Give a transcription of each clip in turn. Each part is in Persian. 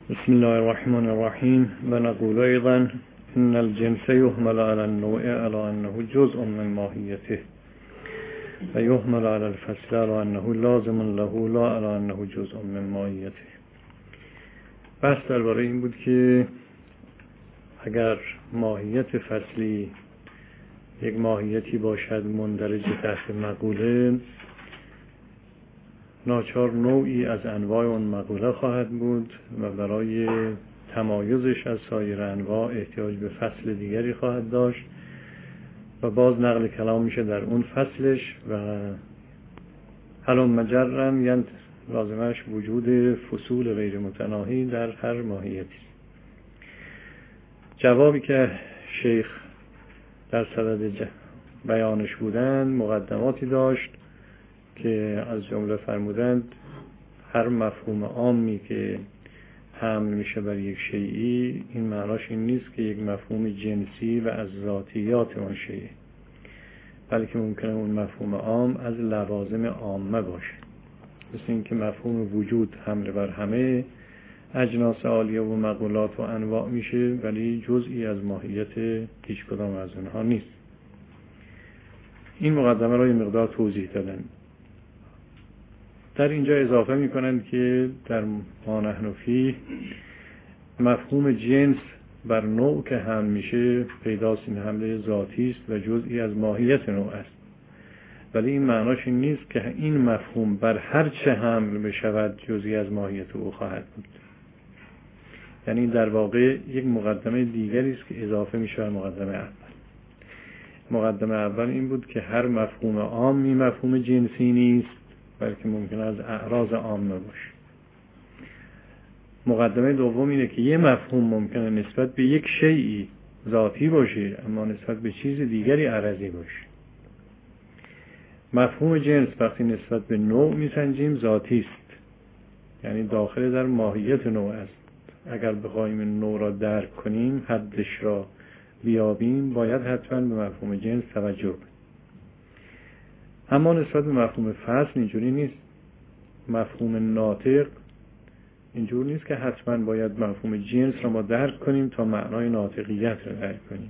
بسم الله الرحمن الرحیم و نقول ایضا ان الجنس يحمل على النوع على انه جزء من ماهیته و يحمل على الفصل على انه لازم له لا على انه جزء من ماهیته. بحث درباره این بود که اگر ماهیت فصلی یک ماهیتی باشد مندرج تحت مقوله، ناچار نوعی از انواع اون مقوله خواهد بود و برای تمایزش از سایر انواع احتیاج به فصل دیگری خواهد داشت و باز نقل کلام میشه در اون فصلش و هلم مجرا، یعنی لازمش وجود فصول غیر متناهی در هر ماهیتی. جوابی که شیخ در صدد بیانش بودند مقدماتی داشت که از جمله فرمودند هر مفهوم عامی که حمل میشه بر یک شیئی، این معناش این نیست که یک مفهوم جنسی و از ذاتیات اون شیء، بلکه ممکنه اون مفهوم عام از لوازم عامه باشه، مثل این که مفهوم وجود حمل بر همه اجناس عالیه و مقولات و انواع میشه ولی جزئی از ماهیت هیچ کدام از اونها نیست. این مقدمه را یه مقدار توضیح دادن. در اینجا اضافه میکنند که در ما نحن فیه مفهوم جنس بر نوع که حمل میشه پیداست این حمله ذاتی است و جزئی از ماهیت نوع است، ولی این معناش این نیست که این مفهوم بر هر چه حمل بشود جزئی از ماهیت او خواهد بود. یعنی در واقع یک مقدمه دیگری است که اضافه میشه بر مقدمه اول. مقدمه اول این بود که هر مفهوم عامی مفهوم جنسی نیست، بلکه ممکن از اعراض عامه باشه. مقدمه دوم اینه که یه مفهوم ممکنه نسبت به یک شیئی ذاتی باشه اما نسبت به چیز دیگری عرضی باشه. مفهوم جنس وقتی نسبت به نوع میسنجیم ذاتی است، یعنی داخل در ماهیت نوع است. اگر بخوایم نوع را درک کنیم، حدش را بیابیم، باید حتما به مفهوم جنس توجه کنیم. اما نسبت به مفهوم فصل اینجوری نیست. مفهوم ناطق اینجور نیست که حتما باید مفهوم جنس را ما درک کنیم تا معنای ناطقیت را درک کنیم.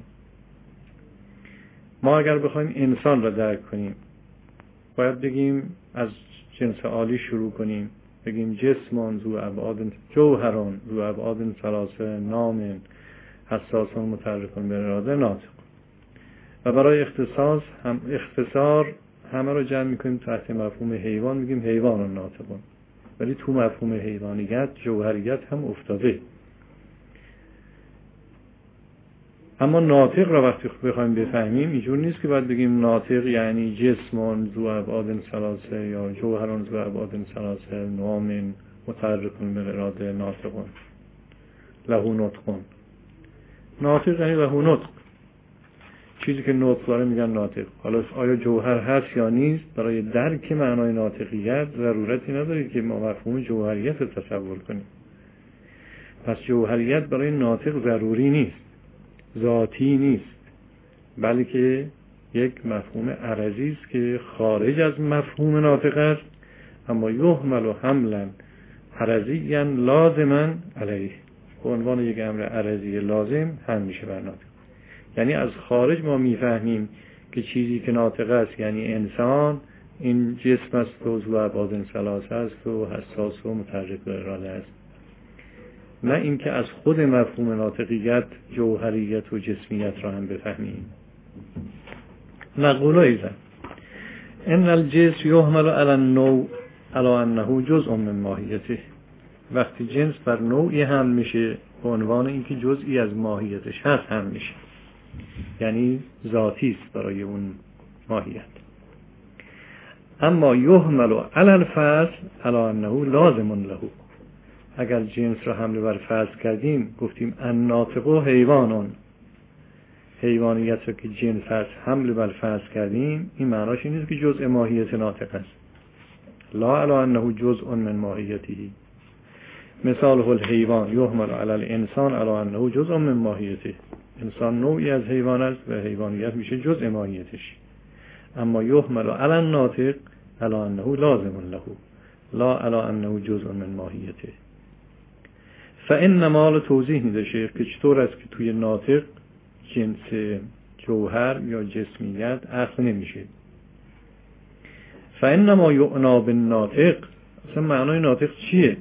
ما اگر بخوایم انسان را درک کنیم باید بگیم از جنس عالی شروع کنیم، بگیم جسمان ذو ابعاد جوهران ذو ابعاد ثلاثه نام حساس متحرک بالاراده ناطق. و برای اختصار همه رو جمع میکنیم تحت مفهوم حیوان، میگیم حیوان ناطقون، ولی تو مفهوم حیوانیت جوهریت هم افتاده. اما ناطق را وقتی بخوایم بفهمیم اینجور نیست که باید بگیم ناطق یعنی جسمان ذو ابعاد ثلاثه یا جوهران ذو ابعاد ثلاثه نام متحرک بالاراده ناطقون له نطقون. ناطق یعنی له نطق، چیزی که نطق داره میگن ناطق. حالا آیا جوهر هست یا نیست، برای درک معنای ناطقیت ضرورتی نداره که ما مفهوم جوهریت رو تصور کنیم. پس جوهریت برای ناطق ضروری نیست، ذاتی نیست، بلکه یک مفهوم عرضی است که خارج از مفهوم ناطق است، اما یحمل حملا عرضیا لازما علیه، به عنوان یک امر عرضی لازم هم میشه بر ناطق. یعنی از خارج ما میفهمیم که چیزی که ناطق است یعنی انسان، این جسم است و ذو ابعاد ثلاثه است و حساس و متحرک بالاراده است، نه اینکه از خود مفهوم ناطقیت جوهریت و جسمیت را هم بفهمیم. نقول ایضا ان الجنس یحمل علی النوع علی انه جزء من ماهیته. وقتی جنس بر نوعی حمل میشه به عنوان اینکه جزئی از ماهیتش هست حمل میشه، یعنی ذاتی است برای اون ماهیت. اما یحمل علی الفصل علی انه لازم له. اگر جنس را حمل بر فصل کردیم، گفتیم الناطق حیوانون، حیوانیت را که جنس هست حمل بر فصل کردیم، این معناش این نیست که جزء ماهیت ناطق است، لا علی انه جزء من ماهیته. مثال الحیوان یحمل علی الانسان علی انه جزء من ماهیته. انسان نوعی از حیوان است و حیوانیت میشه جزء ماهیتش. اما یحمل علی الناطق علی انه لازم له لا علی انه جزء من ماهیته. فانما رو توضیح میده شیخ که چطور است که توی ناطق جنس جوهر یا جسمیت اخذ نمیشه. فانما یعنا بالناطق، اصلا معنای ناطق چیه؟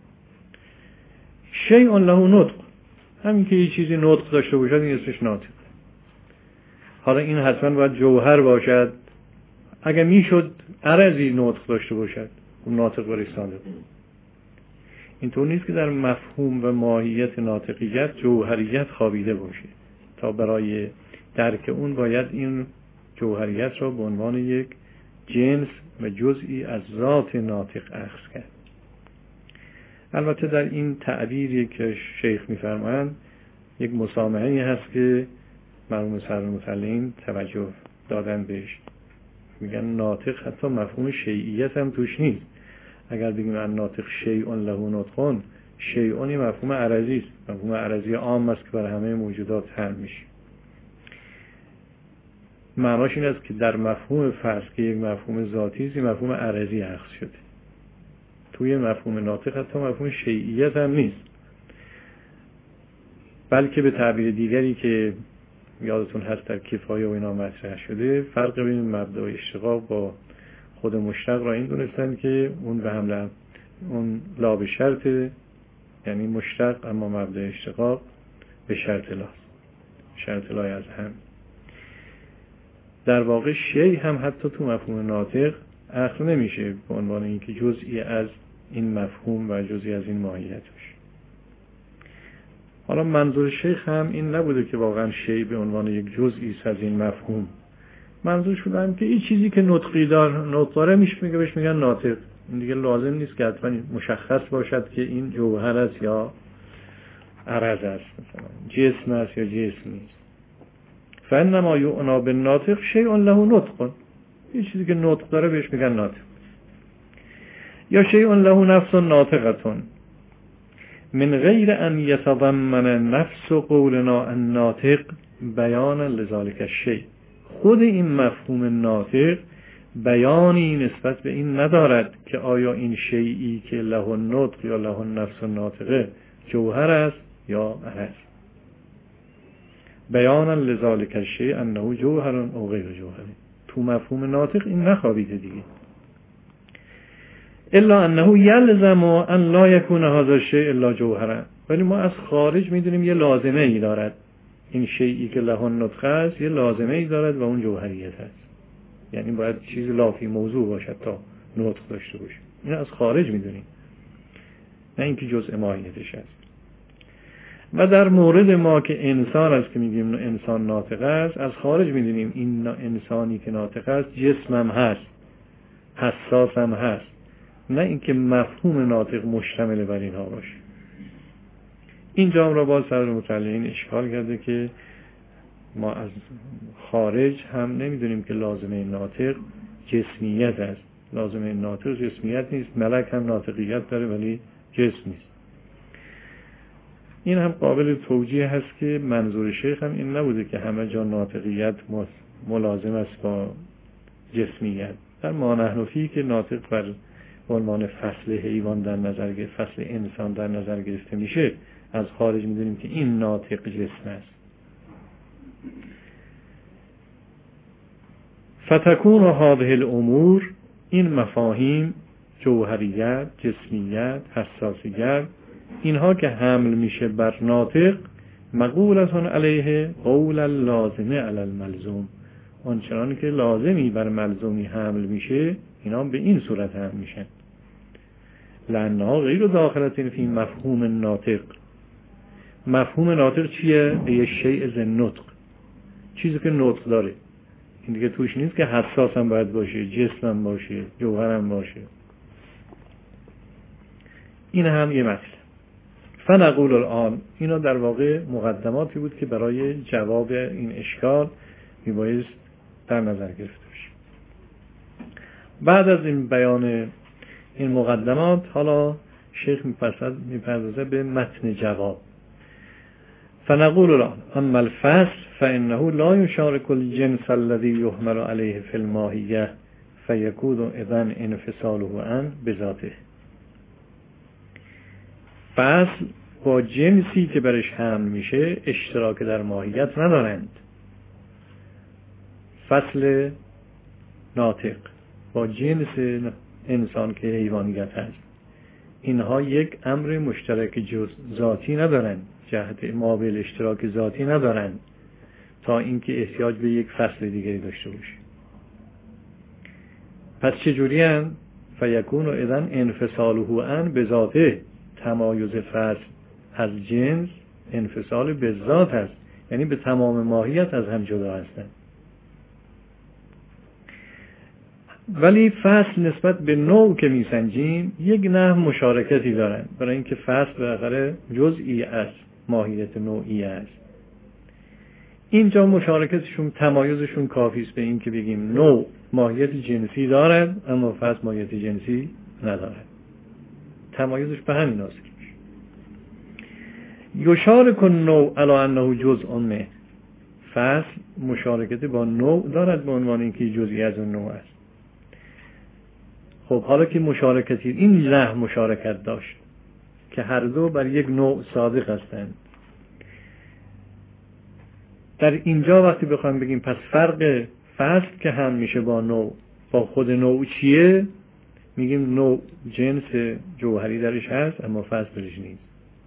شیء له نطق، همین که یه چیزی نطق داشته باشد این اسمش ناطق. حالا این حتما باید جوهر باشد، اگر میشد عرضی نطق داشته باشد اون ناطق برای صادق. اینطور نیست که در مفهوم و ماهیت ناطقیت جوهریت خوابیده باشه، تا برای درک اون باید این جوهریت را به عنوان یک جنس و جزئی از ذات ناطق اخذ کرد. البته در این تعبیری که شیخ می‌فرمایند یک مسامحه‌ای هست که مرحوم صدرالمطلعین توجه دادن بهش. میگن ناطق حتی مفهوم شیعیت هم توش نیست. اگر بگیم ان ناطق شیء له نطق، شیء یه مفهوم عرضی است، مفهوم عرضی عام است که برای همه موجودات حل میشه. معناش این است که در مفهوم فرض که یک مفهوم ذاتی است، مفهوم عرضی اخذ شده. توی مفهوم ناطق حتی مفهوم شیعیت هم نیست، بلکه به تعبیر دیگری که یادتون هست در کفایه و اینا مطرح شده، فرق بین مبدأ اشتقاق با خود مشتق را این دونستن که اون به حمله اون لا به شرط، یعنی مشتق، اما مبدأ اشتقاق به شرط لاست، شرط لای از هم. در واقع شیء هم حتی تو مفهوم ناطق اخذ نمیشه به عنوان اینکه جزئی از این مفهوم و جزئی از این ماهیت باشه. حالا منظور شیخ هم این نبوده که واقعا شیء به عنوان یک جزئی از این مفهوم، منظورش بوده هم که این چیزی که نطقی داره میشه بهش میگن ناطق. این دیگه لازم نیست که حتما مشخص باشد که این جوهر است یا عرض است، مثلا جسم است یا جسم نیست. فانما یعنا بالناطق شیء له نطق، این چیزی که نطق داره بهش میگن ناطق. یا شیء له نفس ناطقه من غیر ان یتضمن نفس قولنا الناطق بیانا لذلك الشیء. خود این مفهوم ناطق بیانی نسبت به این ندارد که آیا این شیئی که له النطق یا له النفس الناطقه جوهر است یا عرض. بیانا لذلك الشیء انه جوهر او غیر جوهر. تو مفهوم ناطق این نخوابیده دیگه. الا انه یلزم ان لا یکون هذا الشیء الا جوهرا، ولی ما از خارج میدونیم یه لازمه ای دارد. این شیئی که له النطق است یه لازمه ای دارد و اون جوهریت است، یعنی باید چیز لافی موضوع باشد تا نطق داشته باشه. این از خارج میدونیم، نه اینکه جزء ماهیتش است. و در مورد ما که انسان است که میگیم انسان ناطق است، از خارج میدونیم این انسانی که ناطق است جسم هم هست، حساس هم هست، نه اینکه مفهوم ناطق مشتمل بر اینها باشه. اینجا را باز صدرالمطلعین اشکال کرده که ما از خارج هم نمیدونیم که لازمه ناطق جسمیت است. لازمه ناطق جسمیت نیست، ملک هم ناطقیت داره ولی جسم نیست. این هم قابل توجیه هست که منظور شیخ هم این نبوده که همه جا ناطقیت ملازم است با جسمیت. در ما نحن فیه که ناطق بر عنوان فصل حیوان در نظر گرفته، فصل انسان در نظر گرفته میشه، از خارج میدونیم که این ناطق جسم است. فتکون هذه الامور، این مفاهیم جوهریت، جسمیت، حساسیت، اینها که حمل میشه بر ناطق، مقولتون علیه قول اللازمه علی الملزوم، آنچنان که لازمی بر ملزومی حمل میشه اینا به این صورت حمل میشن. لانها غیر داخلتین فی مفهوم ناطق. مفهوم ناطق چیه؟ به شیء ذی نطق، چیزی که نطق داره. این دیگه توش نیست که حساس هم باید باشه، جسم هم باشه، جوهر هم باشه. این هم یه مطلب. فنقول الان، اینا در واقع مقدماتی بود که برای جواب این اشکال میبایست در نظر گرفته بشه. بعد از این بیان این مقدمات، حالا شیخ میپردازه به متن جواب. فنقول الان اما الفصل فانه لا یشارک الجنس الذي يحمل عليه في الماهیه فیکون اذن انفصاله عن بذاته. فصل با جنسی که برش حمل میشه اشتراک در ماهیت ندارند. فصل ناطق با جنس انسان که حیوانیت هست، اینها یک امر مشترک ذاتی ندارند، جهت مابل اشتراک ذاتی ندارند تا اینکه احتیاج به یک فصل دیگری داشته باشه. پس چجوری هست؟ فیکون اذن انفصاله عن بذاته، تمایز فصل از جنس انفصال به ذات است، یعنی به تمام ماهیت از هم جدا هستند. ولی فصل نسبت به نوع که میسنجیم یک نحو مشارکتی دارن، برای اینکه فصل بالاخره جزئی از ماهیت نوعی است. اینجا مشارکتشون، تمایزشون کافی است به این که بگیم نوع ماهیت جنسی دارد اما فصل ماهیت جنسی ندارد. تمایزش به همین است. یشارک النوع علی انه جزء منه، فصل مشارکت با نوع دارد به عنوان اینکه جزئی از اون نوع است. خب حالا که مشارکتی این نحو مشارکت داشت که هر دو بر یک نوع صادق هستند، در اینجا وقتی بخوایم بگیم پس فرق فصل که هم میشه با نوع با خود نوع چیه، میگیم نوع جنس جوهری درش هست اما فصل درش نیست.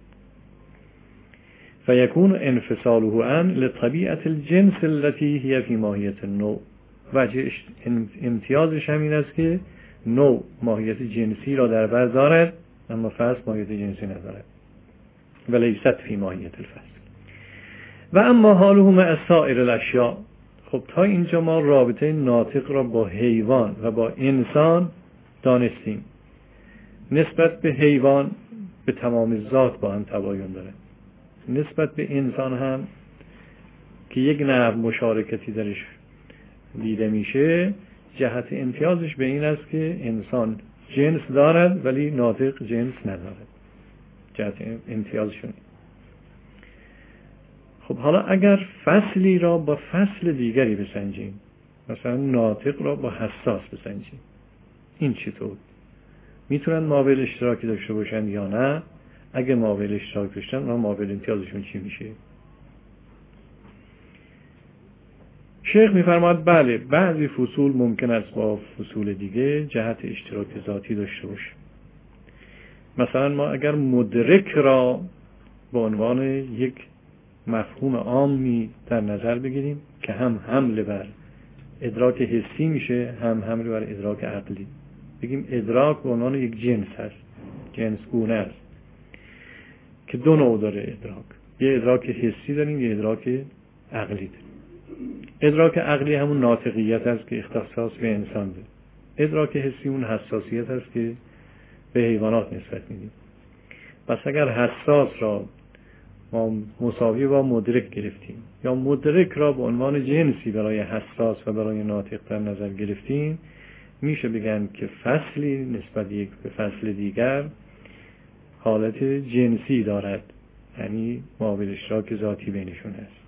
فیکون انفصاله عن لطبیعت الجنس التي هي فی ماهیت النوع. وجه امتیازش همین است که نوع ماهیت جنسی را در بر دارد اما فصل ماهیت جنسی ندارد و لیست فی ماهیت الفصل. و اما حاله مع سایر الاشیاء. خب تا اینجا ما رابطه ناطق را با حیوان و با انسان دانستیم. نسبت به حیوان به تمام ذات با هم تباین داره، نسبت به انسان هم که یک نوع مشارکتی درش دیده میشه، جهت امتیازش به این است که انسان جنس دارد ولی ناطق جنس ندارد. جهت امتیازشون. خب حالا اگر فصلی را با فصل دیگری بسنجیم، مثلا ناطق را با حساس بسنجیم، این چطور؟ میتونن مابل اشتراکی داشته باشن یا نه؟ اگه مابل اشتراک داشتن اون مابل امتیازشون چی میشه؟ شیخ میفرماد بله، بعضی فصول ممکن است با فصول دیگه جهت اشتراک ذاتی داشته باشه. مثلا ما اگر مدرک را به عنوان یک مفهوم عامی در نظر بگیریم که هم حمل بر ادراک حسی میشه هم حمل بر ادراک عقلی، بگیم ادراک به عنوان یک جنس هست، جنس گونه است که دو نوع داره ادراک، یه ادراک حسی داریم یه ادراک عقلی داریم. ادراک عقلی همون ناطقیت است که اختصاص به انسان ده. ادراک حسی اون حساسیت است که به حیوانات نسبت میدیم. پس اگر حساس را ما مساوی با مدرک گرفتیم یا مدرک را به عنوان جنسی برای حساس و برای ناطق در نظر گرفتیم، میشه بگن که فصلی نسبت یک به فصل دیگر حالت جنسی دارد، یعنی مابل اشتراک ذاتی بینشون است.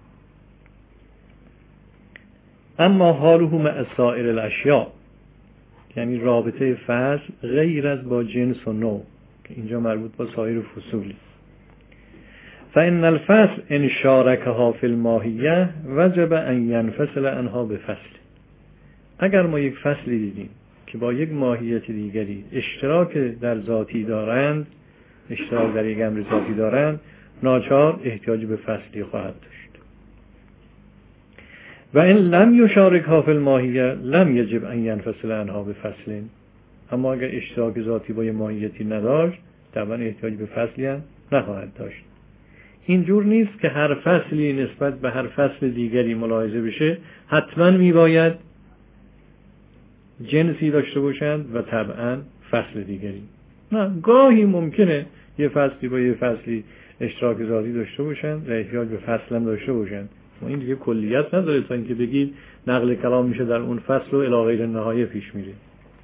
اما حاله مع سایر الاشیاء، یعنی رابطه فصل غیر از با جنس و نوع که اینجا مربوط با سایر فصولی. فإن الفصل ان شارکها فی الماهیه وجب ان ینفصل عنها بفصل. اگر ما یک فصلی دیدیم که با یک ماهیت دیگری اشتراک در ذاتی دارند، اشتراک در یک امر ذاتی دارند، ناچار احتیاج به فصلی خواهد داشت. و این لم یشارکها فی الماهیه لم یجب ان ینفصل عنها بفصل. اما اگر اشتراک ذاتی با یک ماهیتی نداشت، طبعا احتیاج به فصلی هم نخواهد داشت. اینجور نیست که هر فصلی نسبت به هر فصل دیگری ملاحظه بشه حتما میباید جنسی داشته باشند و طبعا فصل دیگری. نه، گاهی ممکنه یه فصلی با یه فصلی اشتراک ذاتی داشته باشند و احتیاج به فصل هم داشته باشند. این دیگه کلیت نداره تا اینکه بگید نقل کلام میشه در اون فصل و الی غیر نهایه پیش میره.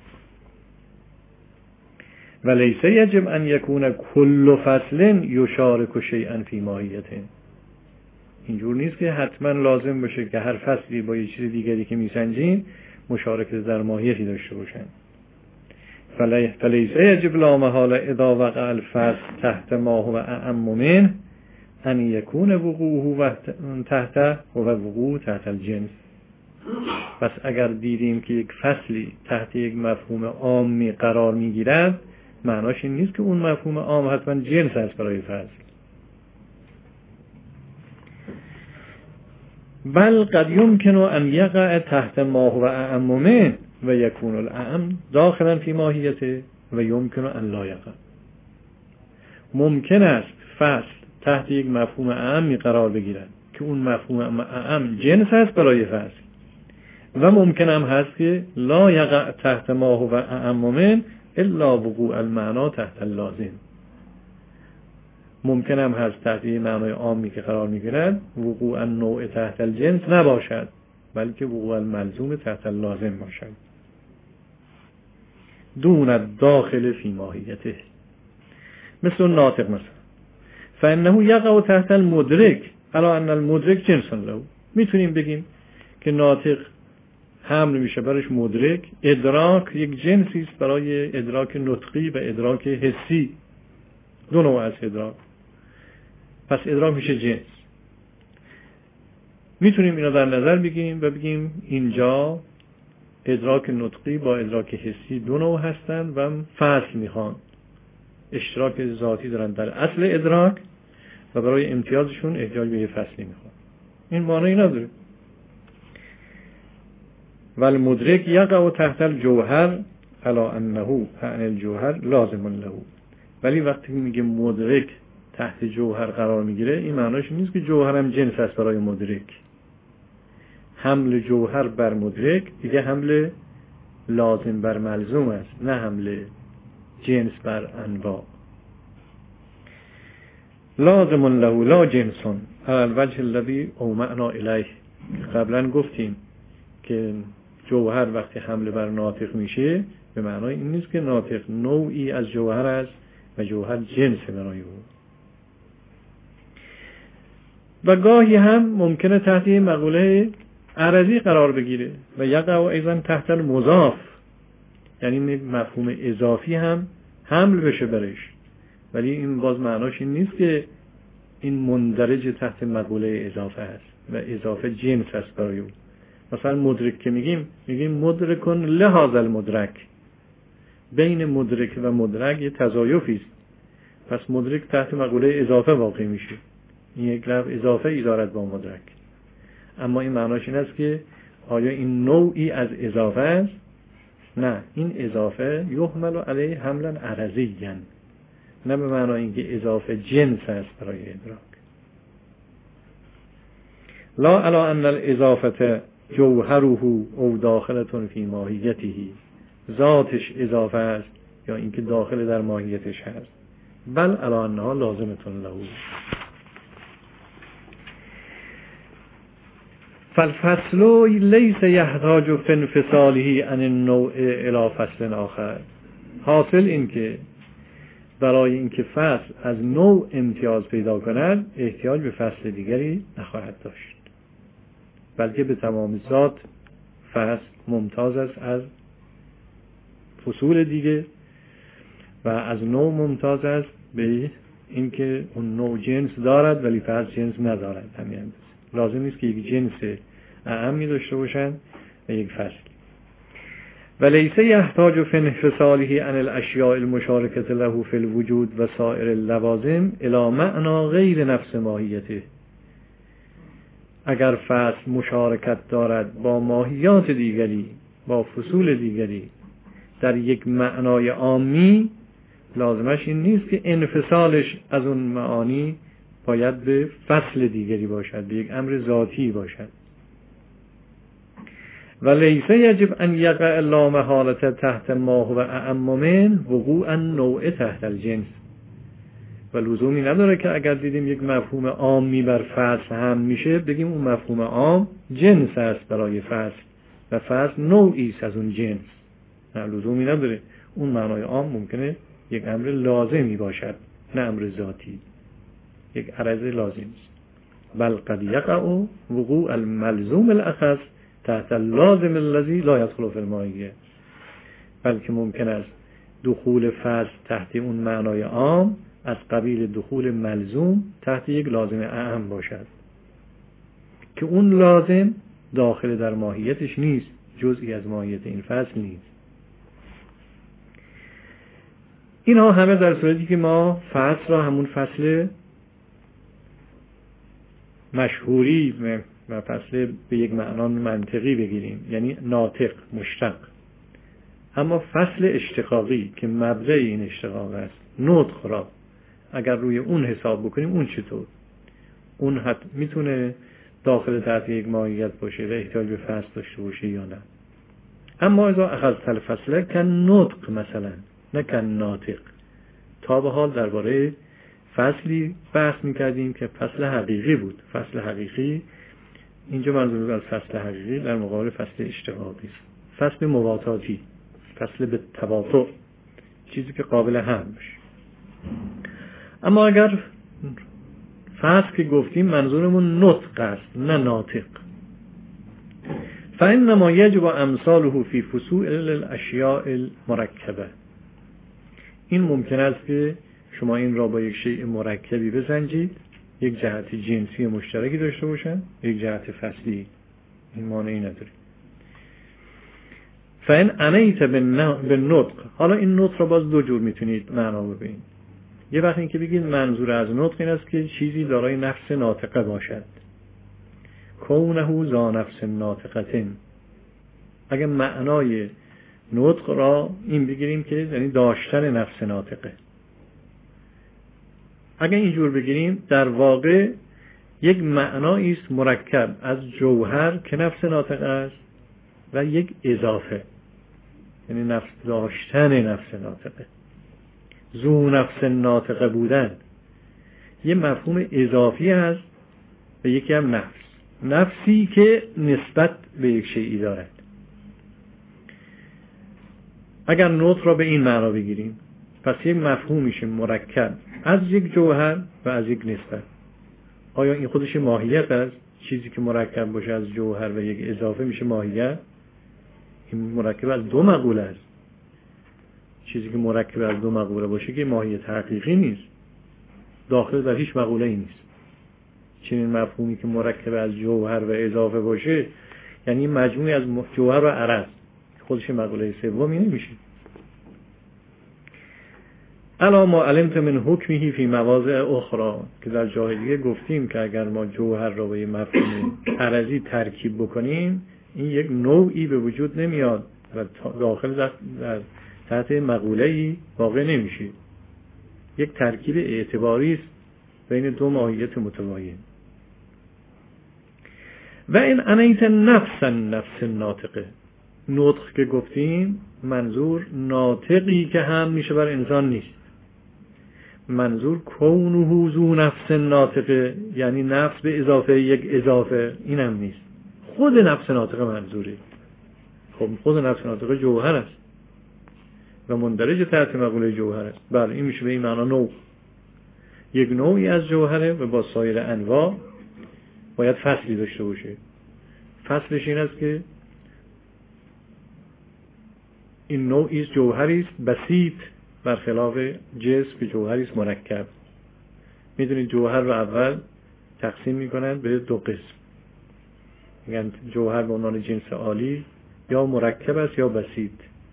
و لیس یجب ان یکون کل فصل یشارک شیئا فی ماهیته. اینجور نیست که حتما لازم باشه که هر فصلی با یه چیز دیگری که میسنجین مشارکت در ماهیتی داشته باشن. فلیس یجب لا محاله اذا وقع الفصل تحت ما هو اعم منه ان یکون وقوعه تحت و وقوع تحت الجنس. پس اگر دیدیم که یک فصلی تحت یک مفهوم عامی قرار میگیرد، معناش این نیست که اون مفهوم عام حتما جنس است برای فصل، بل قد يمكن ان يقع تحت ما هو اعم منه و یکون الاعم داخلا فی ماهیته و یمکن ان لا یقع. ممکن است فصل تحت یک مفهوم اعمی قرار بگیرد که اون مفهوم اعم جنس است برای فصل، و ممکن هم هست که لا یقع تحت ما هو اعم منه الا وقوع المعنا تحت اللازم. ممکن هم هست تحت یک معنای عامی که قرار میگیرد وقوع النوع تحت الجنس نباشد، بلکه وقوع الملزوم تحت اللازم باشد، دون الداخل فی ماهیته. مثل الناطق مثلا، فانه یقع تحت المدرک علی ان المدرک جنس له. میتونیم بگیم که ناطق حمل میشه برش مدرک، ادراک یک جنسی است برای ادراک نطقی و ادراک حسی، دو نوع از ادراک، پس ادراک میشه جنس. میتونیم اینو در نظر بگیریم و بگیم اینجا ادراک نطقی با ادراک حسی دو نوع هستند و فصل میخوان، اشتراک ذاتی دارن در اصل ادراک و برای امتیازشون احتیاج به یه فصلی میخوان. این معنی نداره. والمدرک یقع تحت الجوهر علی انه عن الجوهر لازم له. ولی وقتی میگه مدرک تحت جوهر قرار میگیره، این معناش نیست که جوهر هم جنس است برای مدرک. حمل جوهر بر مدرک دیگه حمل لازم بر ملزوم است، نه حمل جنس بر انواع. لازم له لا جنسون علی الوجه الذی اومعنا الیه. قبلا گفتیم که جوهر وقتی حمل بر ناطق میشه به معنای این نیست که ناطق نوعی از جوهر است و جوهر جنس برای او. و گاهی هم ممکنه تحت مقوله عرضی قرار بگیره و یقع ایضا تحت المضاف، یعنی مفهوم اضافی هم حمل بشه برش، ولی این باز معناش این نیست که این مندرج تحت مقوله اضافه است و اضافه جنس است برای او. مثلا مدرک که میگیم مدرکن لهذا المدرک، بین مدرک و مدرک یه تضایفی است، پس مدرک تحت مقوله اضافه واقع میشه، این یک لفظ اضافه ای دارد با مدرک. اما این معناش این است که آیا این نوعی از اضافه است؟ نه، این اضافه یحمل علیه حملا عرضیا، نه به معنای اینکه اضافه جنس است برای ادراک. لا علی ان الاضافه جوهره او داخلتون فی ماهیته، ذاتش اضافه است یا اینکه داخل در ماهیتش هست، بل علی انها لازمتون له. فالفصل لیس یحتاج فی انفصاله عن النوع الی فصل آخر. حاصل این که برای اینکه فصل از نوع امتیاز پیدا کند احتیاج به فصل دیگری نخواهد داشت، بلکه به تمام ذات فصل ممتاز است از فصول دیگه و از نوع ممتاز است به اینکه اون نوع جنس دارد ولی فصل جنس ندارد. همین لازم نیست که یک جنس اعمی داشته باشن و یک فصل. ولیس یحتاج فی انفصاله عن الاشیاء المشارکة له فی الوجود و سائر اللوازم الی معنی غیر نفس ماهیته. اگر فصل مشارکت دارد با ماهیات دیگری، با فصول دیگری در یک معنای عامی، لازمش این نیست که انفصالش از اون معانی باید به فصل دیگری باشد، به یک امر ذاتی باشد. و لیس یجب ان یقع لا محالة تحت ما هو اعم من وقوع النوع تحت الجنس. و لزومی نداره که اگر دیدیم یک مفهوم عامی بر فصل هم میشه بگیم اون مفهوم عام جنس است برای فصل و فصل نوعی است از اون جنس. نه، لزومی نداره. اون معنای عام ممکنه یک امر لازمی باشد، نه امر ذاتی، یک عرض لازم است. بل قد یقع وقوع الملزوم الاخص تحت اللازم الذي لا يدخل في الماهیه. بلکه ممکن است دخول فصل تحت اون معنای عام از قبیل دخول ملزوم تحت یک لازم اعم باشد که اون لازم داخل در ماهیتش نیست، جزئی از ماهیت این فصل نیست. اینها همه در صورتی که ما فصل را همون فصل مشهوری و فصل به یک معنا منطقی بگیریم، یعنی ناطق، مشتق. اما فصل اشتقاقی که مبدأ این اشتقاق است، نطق را اگر روی اون حساب بکنیم، اون چطور؟ اون میتونه داخل تحت یک ماهیت باشه و احتیاج به فصل داشته باشه یا نه؟ اما اذا اخذت الفصل کن نطق مثلا، نه کن ناطق. تا به حال درباره فصلی بحث میکردیم که فصل حقیقی بود. فصل حقیقی اینجا منظور از فصل حقیقی در مقابل فصل اشتقاقی است. فصل مواطاتی، فصل به تواطؤ، چیزی که قابل هم باشه. اما اگر فصل که گفتیم منظورمون نطق است نه ناطق، فإنما يجب امثاله في فصول الاشیاء المرکبه. این ممکن است که شما این را با یک شیء مرکبی بسنجید، یک جهت جنسی مشترکی داشته باشن، یک جهت فصلی، این مانعی نداره. فإن عنیت بالنطق، حالا این نطق را باز دو جور میتونید معنا ببینید. یه وقت این که بگید منظور از نطق این است که چیزی دارای نفس ناطقه باشد، کونه ذا نفس ناطقه. اگه معنای نطق را این بگیریم که یعنی داشتن نفس ناطقه، اگه اینجور بگیریم در واقع یک معنایی است مرکب از جوهر که نفس ناطقه است و یک اضافه، یعنی نفس داشتن نفس ناطقه. ذو نفس ناطقه بودن یه مفهوم اضافی هست و یکی هم نفسی که نسبت به یک شیئی دارد. اگر نطق را به این معنا بگیریم، پس یک مفهوم میشه مرکب از یک جوهر و از یک نسبت. آیا این خودش ماهیت است؟ چیزی که مرکب باشه از جوهر و یک اضافه میشه ماهیت؟ این مرکب از دو مقوله است. چیزی که مرکب از دو مقوله باشه که ماهیت حقیقی نیست، داخل در هیچ مقوله ای نیست. چنین مفهومی که مرکب از جوهر و اضافه باشه یعنی مجموعی از جوهر و عرض، خودش مقوله سومی نمیشه. الا ما علمت من حکمه فی مواضع اخرى، که در جای دیگه گفتیم که اگر ما جوهر را با یه مفهوم عرضی ترکیب بکنیم، این یک نوعی به وجود نمیاد و داخل در تحت مقوله‌ای واقع نمیشه. یک ترکیب اعتباری است بین دو ماهیت متباین. و این عنیت نفس ناطقه، نطق که گفتیم منظور ناطقی که هم میشه بر انسان نیست. منظور کونه ذو نفس ناطقه، یعنی نفس به اضافه یک اضافه، این هم نیست. خود نفس ناطقه منظوره. خب خود نفس ناطقه جوهر است و مندرج تحت مقوله جوهر است. بله این میشه به این معنا نوع، یک نوعی از جوهره و با سایر انواع باید فصلی داشته باشه. فصلش این است که این نوعی از جوهری است بسیط، برخلاف جسم که جوهری است مرکب. میدونید جوهر رو اول تقسیم میکنن به دو قسم، میگن جوهر به عنوان جنس عالی یا مرکب است یا بسیط.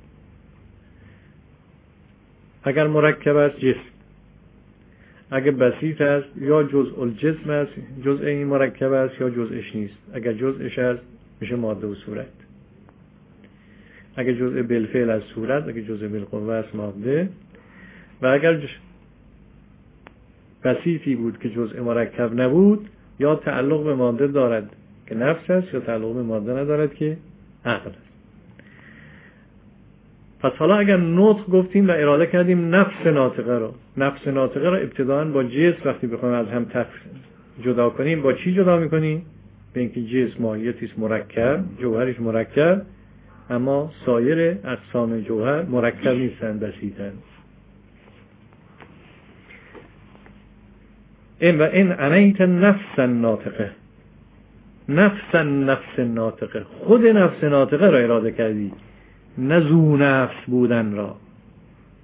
اگر مرکب است جسم، اگر بسیط است یا جزء الجسم است، جزء این مرکب است یا جزءش نیست. اگر جزءش است میشه ماده و صورت. اگر جزء بالفعل از صورت، اگر جزء بالقوه است ماده. و اگر بسیطی بود که جزء مرکب نبود، یا تعلق به ماده دارد که نفس است یا تعلق به ماده ندارد که عقل است. پس حالا اگر نطق گفتیم و اراده کردیم نفس ناطقه را ابتداءً با جسم وقتی بخوایم از هم جدا کنیم، با چی جدا میکنیم؟ به اینکه جسم ماهیتی است مرکب، جوهرش مرکب، اما سایر اجسام جوهر مرکب نیستند، بسیطند. این عنیت نفس ناطقه، نفس ناطقه، خود نفس ناطقه را اراده کردی، نه ذو نفس بودن را.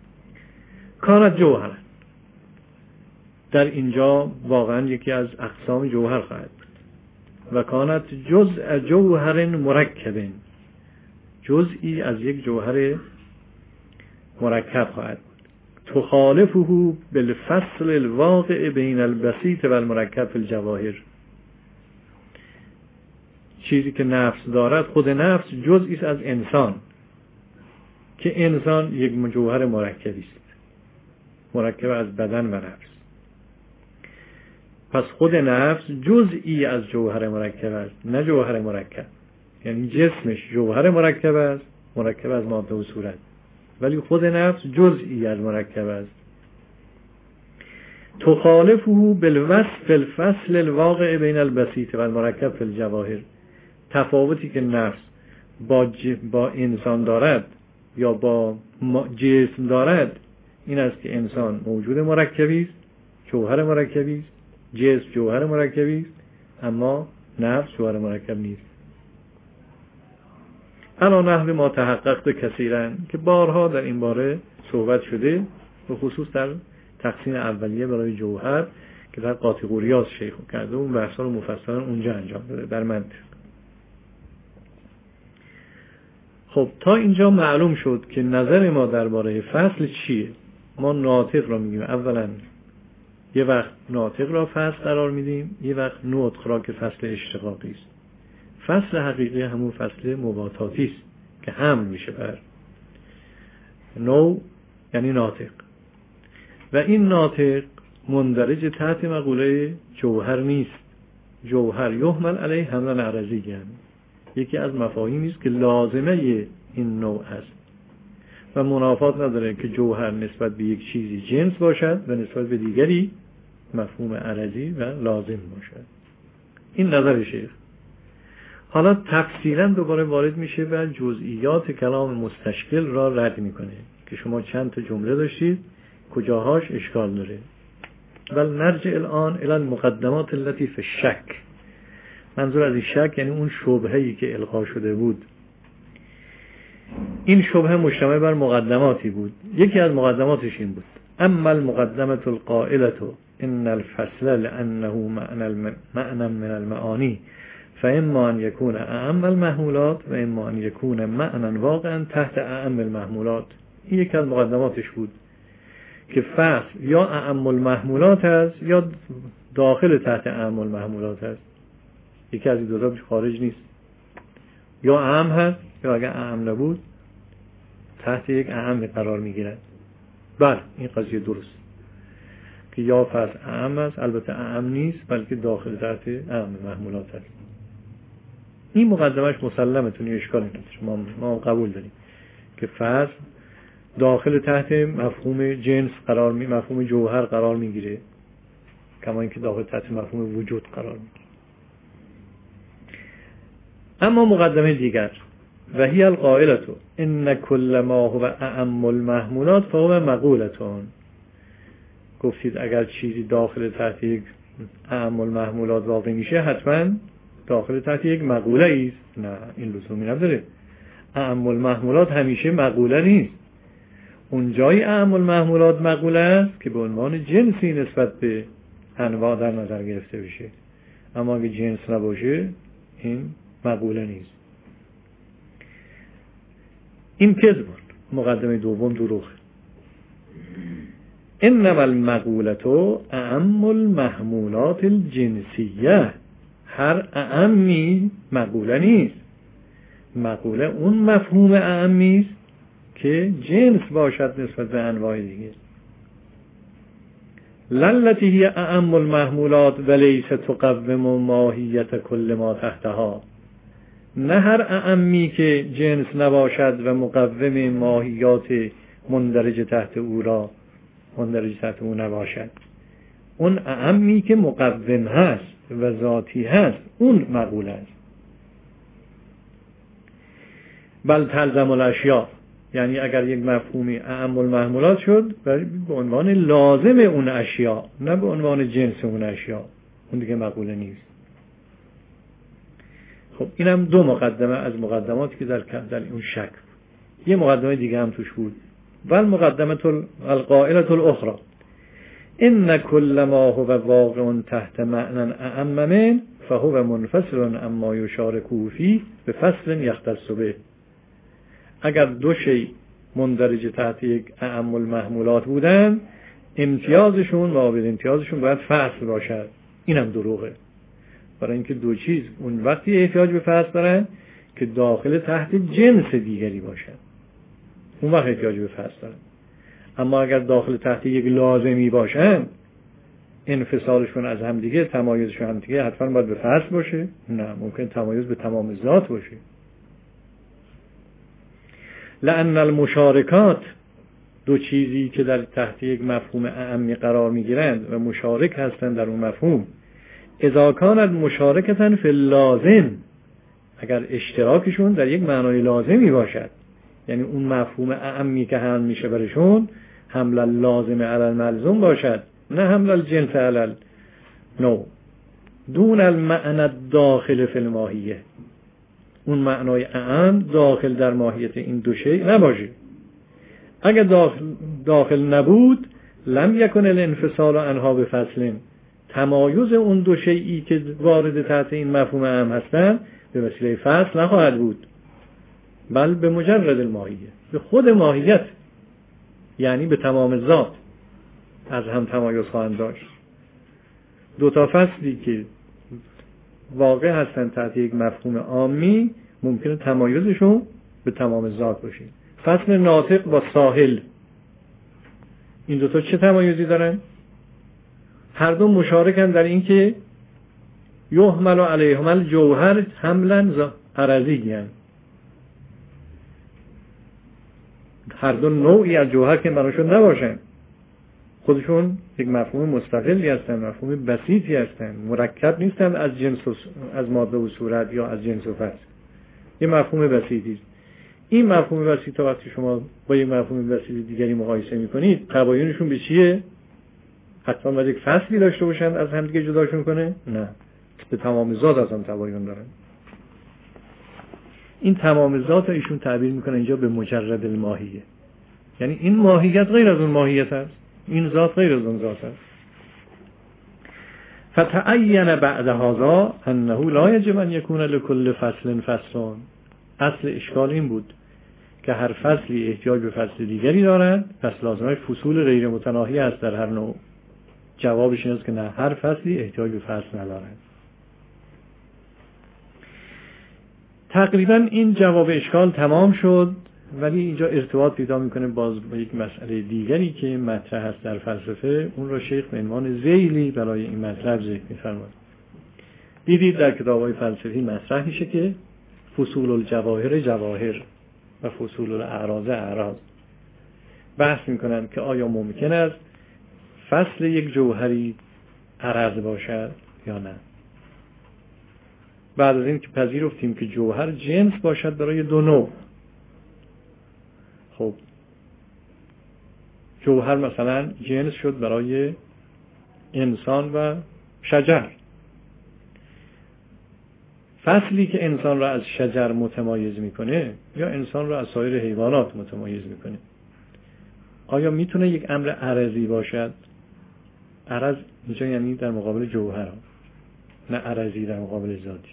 کانت جوهرن. در اینجا واقعا یکی از اقسام جوهر خواهد بود. و کانت جزء جوهر مرکبین، جزئی از یک جوهر مرکب خواهد بود. تخالفه بالفصل الواقع بین البسیط و المرکب فی الجواهر. چیزی که نفس دارد، خود نفس جزئی است از انسان، که انسان یک جوهر مرکبی است، مرکب از بدن و نفس. پس خود نفس جزئی از جوهر مرکب است، نه جوهر مرکب. یعنی جسمش جوهر مرکب است، مرکب از ماده و صورت، ولی خود نفس جزئی از مرکب است. تخالفه بالوصف الفصل الواقع بین البسیط و المرکب فی الجواهر. تفاوتی که نفس با انسان دارد یا با جسم دارد این است که انسان موجود مرکبی است، جوهر مرکبی است، جسم جوهر مرکبی است، اما نفس جوهر مرکب نیست. الان نحو ما تحققت کثیرا، که بارها در این باره صحبت شده، به خصوص در تقسیم اولیه برای جوهر که در قاطیقوریاس شیخ کرده، اون بحثا رو مفصلا اونجا انجام داده در منطق. خب تا اینجا معلوم شد که نظر ما درباره فصل چیه. ما ناطق را میگیم، اولا یه وقت ناطق را فصل قرار میدیم، یه وقت نطق را که فصل اشتقاقی است. فصل حقیقی همون فصل مباطاتی است که حمل میشه بر نو، یعنی ناطق. و این ناطق مندرج تحت مقوله جوهر نیست. جوهر یحمل علیه حملا عرضی، یکی از مفاهیمی است که لازمه این نوع است و منافات نداره که جوهر نسبت به یک چیزی جنس باشد و نسبت به دیگری مفهوم عرضی و لازم باشد. این نظر شیخ. حالا تفصیلا دوباره وارد میشه و جزئیات کلام مستشکل را رد میکنه که شما چند تا جمله داشتید کجاهاش اشکال داره. بل نرجع الان الى المقدمات التي في الشک. منظور از این شک یعنی اون شبهه‌ای که القا شده بود. این شبهه مشتمل بر مقدماتی بود. یکی از مقدماتش این بود: اما المقدمه القائله ان الفصل لانه معنى من المعانی فاما ان يكون اعم المحمولات و اما ان يكون معنى واقعا تحت اعم المحمولات. این یکی از مقدماتش بود که فصل یا اعم المحمولات است یا داخل تحت اعم المحمولات است. یکی از این دو تا خارج نیست، یا اعم هست یا اگر اعم نبود تحت یک اعم قرار میگیرد. بله این قضیه درست که یا فصل اعم است، البته اعم نیست بلکه داخل تحت اعم محمولات است. این مقدمش مسلمه، تونی اشکال نداره، ما قبول داریم که فصل داخل تحت مفهوم جنس مفهوم جوهر قرار میگیره، کما اینکه داخل تحت مفهوم وجود قرار میگیره. اما مقدمه دیگر: و هی القائلة ان کل ما هو اعم المحمولات فهو مقولتون. گفتید اگر چیزی داخل تحت یک اعم المحمولات واقع میشه حتما داخل تحت یک مقوله است. نه، این لزومی نداره. اعم المحمولات همیشه مقوله نیست. اون جای اعم المحمولات مقوله است که به عنوان جنسی نسبت به انواع در نظر گرفته بشه، اما اگه جنس نباشه این مقوله نیست. این کذب. مقدمه دوم دروغه. انما المقولة اعم المحمولات الجنسیه. هر اعمی مقوله نیست. مقوله اون مفهوم اعمی است که جنس باشد نسبت به انواع دیگه. للتی هی اعم المحمولات ولیس تقوم ماهیت کل ما تحتها. نه هر اعمی که جنس نباشد و مقوم ماهیات مندرج تحت او نباشد. اون اعمی که مقوم هست و ذاتی هست اون مقوله است. بل تلزم الاشیاء، یعنی اگر یک مفهومی اعم المحمولات شد به عنوان لازم اون اشیاء، نه به عنوان جنس اون اشیاء، اون دیگه مقوله نیست. خب اینم دو مقدمه از مقدماتی که در اون شک بود. یه مقدمه دیگه هم توش بود و المقدمه القائله الاخرى ان كل ما هو واقع تحت معنى اعم من فهو منفصل اما یشارکه فیه بفصل یختص به. اگر دو شی مندرج تحت یک اعم المحمولات بودن، امتیازشون مقابل امتیازشون باید فصل باشد. اینم دروغه، برای اینکه دو چیز اون وقتی احتیاج به فصل دارن که داخل تحت جنس دیگری باشد، اون وقت احتیاج به فصل دارن. اما اگر داخل تحت یک لازمی باشن، انفصالشون از همدیگه، تمایزشون همدیگه حتما باید به فصل باشه؟ نه، ممکن تمایز به تمام ذات باشه. لأن المشارکات، دو چیزی که در تحت یک مفهوم اعمی قرار میگیرند و مشارک هستند در اون مفهوم، اذا کانت مشارکتن فی اللازم، اگر اشتراکشون در یک معنای لازمی باشد، یعنی اون مفهوم اعمی که حمل میشه برشون حمل لازم علی الملزوم باشد، نه حمل الجنس علی نو، دون المعنى الداخل فی الماهیه، اون معنای اعم داخل در ماهیت این دو شی نباشه. اگر داخل نبود لم یکن الانفصال عنها بفصل، تمایز اون دو شیئی که وارد تحت این مفهوم اعم هستن به وسیله فصل نخواهد بود، بل به مجرد الماهیه، به خود ماهیت، یعنی به تمام ذات از هم تمایز خواهند داشت. دو تا فصلی که واقع هستن تحت یک مفهوم عامی ممکنه تمایزشون به تمام ذات باشه. فصل ناطق با ساحل، این دوتا چه تمایزی دارن؟ هر دو مشارکن در این که یحمل علیهما الجوهر حملا عرضیًا، هر دو نوعی از جوهر که براشون نباشن، خودشون یک مفهوم مستقلی هستن، مفهوم بسیطی هستن، مرکب نیستن از جنس از ماده و صورت یا از جنس و فصل، یه مفهوم بسیطی. این مفهوم بسیط وقتی شما با یک مفهوم بسیط دیگری مقایسه میکنید، تباینشون به چیه؟ حتما باید یک فصلی داشته باشن از همدیگه جداشون کنه؟ نه، به تمام ذات از هم تباین دارن. این تمام ذات رو ایشون تعبیر میکنه اینجا به مجرد الماهیه، یعنی این ماهیت غیر از اون ماهیت هست، این ذات غیر از اون ذات هست. فتعین بعد هذا انه لا یجب ان یکون لكل فصل فصل. اصل اشکال این بود که هر فصلی احتیاج به فصل دیگری دارند، پس لازمش فصول غیر متناهی است در هر نوع. جوابش این است که نه، هر فصلی احتیاج به فصل ندارد. تقریبا این جواب اشکال تمام شد، ولی اینجا ارتباط پیدا میکنه باز با یک مسئله دیگری که مطرح است در فلسفه. اون را شیخ به عنوان ذیلی برای این مطلب ذکر می‌فرماید. دیدید در کتاب‌های فلسفی مطرح میشه که فصول الجواهر جواهر و فصول الاعراض اعراض. بحث میکنن که آیا ممکن است فصل یک جوهری عرض باشد یا نه. بعد از این که پذیرفتیم که جوهر جنس باشد برای دو نوع، خب جوهر مثلا جنس شد برای انسان و شجر، فصلی که انسان را از شجر متمایز میکنه یا انسان را از سایر حیوانات متمایز میکنه، آیا میتونه یک امر عرضی باشد؟ عرض اینجا یعنی در مقابل جوهر، نه عرضی در مقابل ذاتی.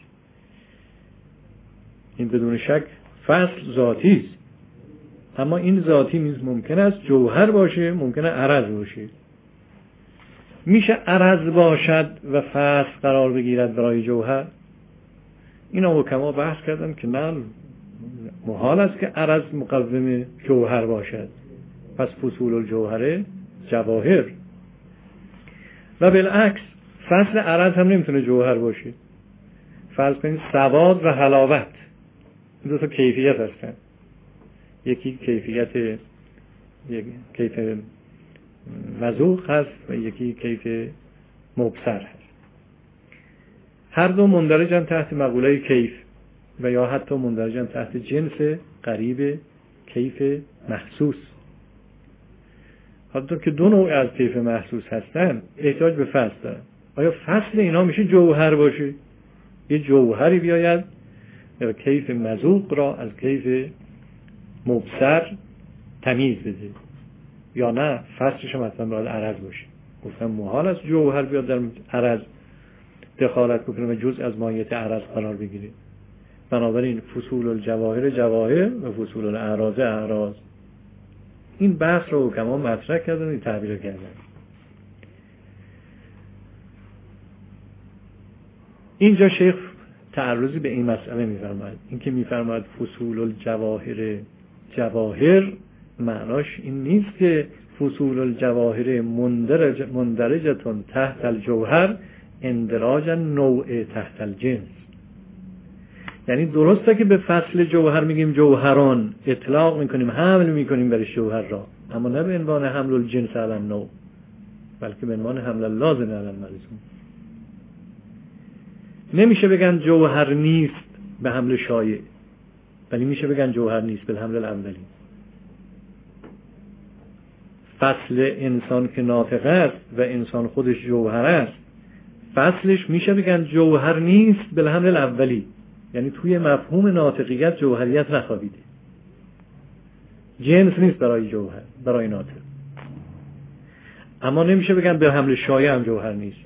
این بدون شک فصل ذاتی است، اما این ذاتی نیز ممکن است جوهر باشه، ممکنه عرض باشه. میشه عرض باشد و فصل قرار بگیرد برای جوهر؟ اینا حکما بحث کردن که نه، محال است که عرض مقوم جوهر باشد، پس فصول الجوهر جواهر. و بالعکس فصل عرض هم نمیتونه جوهر باشه. فرض کنید سواد و حلاوت، این دو تا کیفیت هستن، یکی کیفیت کیف مذوق هست و یکی کیف مبصر هست. هر دو مندرجن تحت مقوله کیف و یا حتی مندرجن تحت جنس قریب کیف محسوس. حتی که دو نوع از کیف محسوس هستن احتیاج به فصل دارن. آیا فصل اینا میشه جوهر باشه؟ یه جوهری بیاید یا کیف مذوق را از کیف مبصر تمیز بده یا نه فصلش هم مثلا باید عرض باشه. گفتم محال است جوهر بیاد در عرض دخالت بکنه و جزء از ماهیت عرض قرار بگیره. بنابراین فصول الجواهر جواهر و فصول الاعراض اعراض. این بحث رو حکما مطرح کردن، این تعبیر کردن. اینجا شیخ تعرضی به این مسئله می‌فرماید. این که می‌فرماید فصول الجواهر جواهر، معناش این نیست که فصول الجواهر مندرجتون تحت الجوهر اندراج نوع تحت الجنس. یعنی درسته که به فصل جوهر میگیم جوهران، اطلاق میکنیم، حمل میکنیم برش جوهر را، اما نه به عنوان حمل الجنس علی النوع، بلکه به عنوان حمل اللازم علی الملزوم. نمیشه بگن جوهر نیست به حمل شایع، ولی میشه بگن جوهر نیست به حمل الاولی. فصل انسان که ناطق است و انسان خودش جوهر است، فصلش میشه بگن جوهر نیست به حمل الاولی، یعنی توی مفهوم ناطقیت جوهریت نخوابیده، جنس نیست برای جوهر، برای ناطق. اما نمیشه بگن به حمل شایع هم جوهر نیست.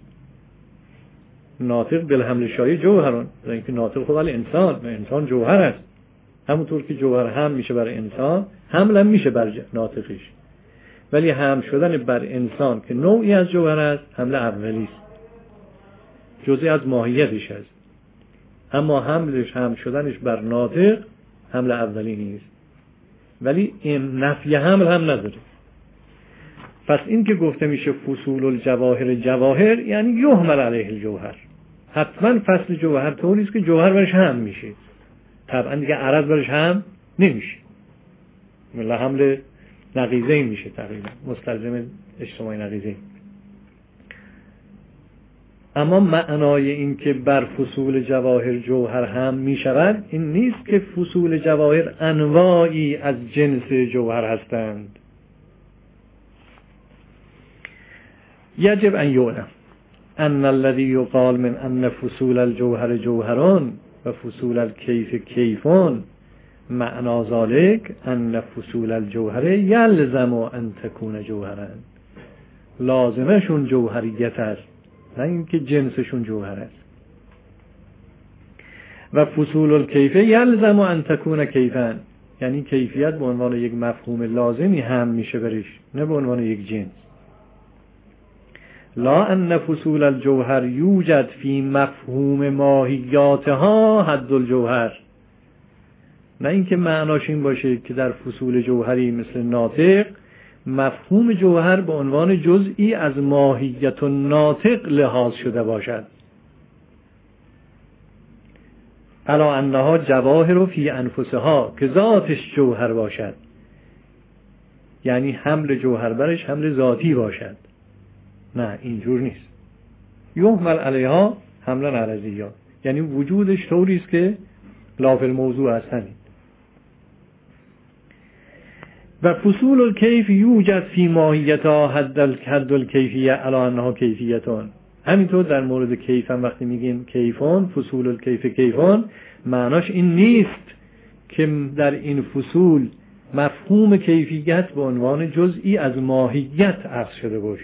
ناطق به حمل شایع جوهران، اینکه ناطق خود انسان و انسان جوهر است. همونطور که جوهر هم میشه برای انسان، حمل هم میشه بر ناطقش، ولی هم شدن بر انسان که نوعی از جوهر است حمل اولی است، جزئی از ماهیتش است. اما حملش هم شدنش بر ناطق حمل اولی نیست، ولی این نفی حمل هم نداره. پس این که گفته میشه فصول الجواهر جواهر، یعنی یحمل علیه الجوهر، حتما فصل جوهر طوری است که جوهر برش هم میشه، طبعا دیگه عرض برش هم نمیشه، ملا حمل نقیضین میشه، تقریبا مستلزم اجتماعی نقیضین. اما معنای این که بر فصول جواهر جوهر هم میشود این نیست که فصول جواهر انواعی از جنس جوهر هستند. یجب ان یعلم ان الذي یقال من ان فصول الجوهر جوهران و فصول الکیف کیفان، معنا ذلك ان فصول الجوهر یلزم ان تکون جوهرن، لازمشون جوهریت است، نه اینکه جنسشون جوهر است. و فصول الکیف یلزم ان تکون کیفن، یعنی کیفیت به عنوان یک مفهوم لازمی هم میشه برش، نه به عنوان یک جنس. لا ان فصول الجوهر یوجد فی مفهوم ماهیاتها حد الجوهر، نه اینکه معناش این باشه که در فصول جوهری مثل ناطق مفهوم جوهر به عنوان جزئی از ماهیت الناطق لحاظ شده باشد. الا انها جواهر فی انفسها، که ذاتش جوهر باشد، یعنی حمل جوهر برش حمل ذاتی باشد. نه اینجور نیست. یحمل علیها حملا عرضی، یعنی وجودش طوری است که لاف الموضوع هستن. و فصول الکیف یوجد فی ماهیتها حد الکیفیه علی انها کیفیتون. همینطور در مورد کیف هم وقتی میگیم کیفان، فصول الکیف کیفان، معناش این نیست که در این فصول مفهوم کیفیت به عنوان جزئی از ماهیت اخذ شده باشه.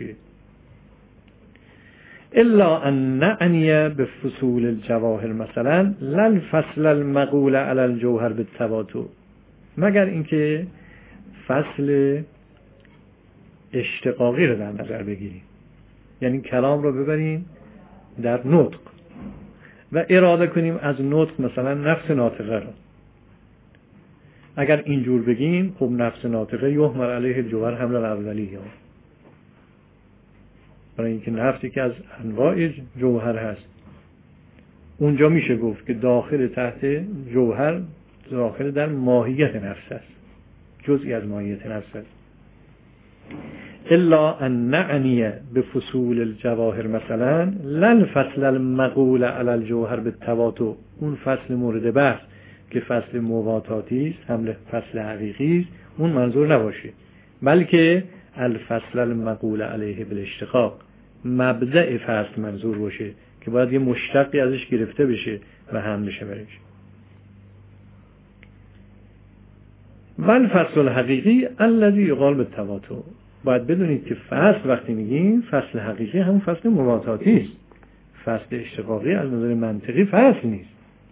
الا ان نعنی به فصول الجواهر مثلا لل فصل المقول علی الجوهر بالتواتر، مگر اینکه فصل اشتقاقی رو در نظر بگیریم، یعنی کلام رو ببریم در نطق و اراده کنیم از نطق مثلا نفس ناطقه رو. اگر اینجور بگیم خب نفس ناطقه یحمل علیه الجوهر حمل الاولی، برای اینکه نفسی که از انواع جوهر هست، اونجا میشه گفت که داخل تحت جوهر داخل در ماهیت نفس است، جزئی از ماهیت نفس است. الا ان نعنی به فصول الجواهر مثلا لن فصل المقول علی الجوهر بالتواتر، اون فصل مورد بحث که فصل مواتاتی است، حمل فصل حقیقی است، اون منظور نباشه، بلکه الفصل المقول علیه بالاشتقاق، مبدأ فصل منظور باشه که باید یه مشتقی ازش گرفته بشه و حمل بشه برش. والفصل الحقیقی الذی یقال بالتواتر. باید بدونید که فصل وقتی میگیم فصل حقیقی همون فصل مواطاتی است. فصل اشتقاقی از نظر منطقی فصل نیست.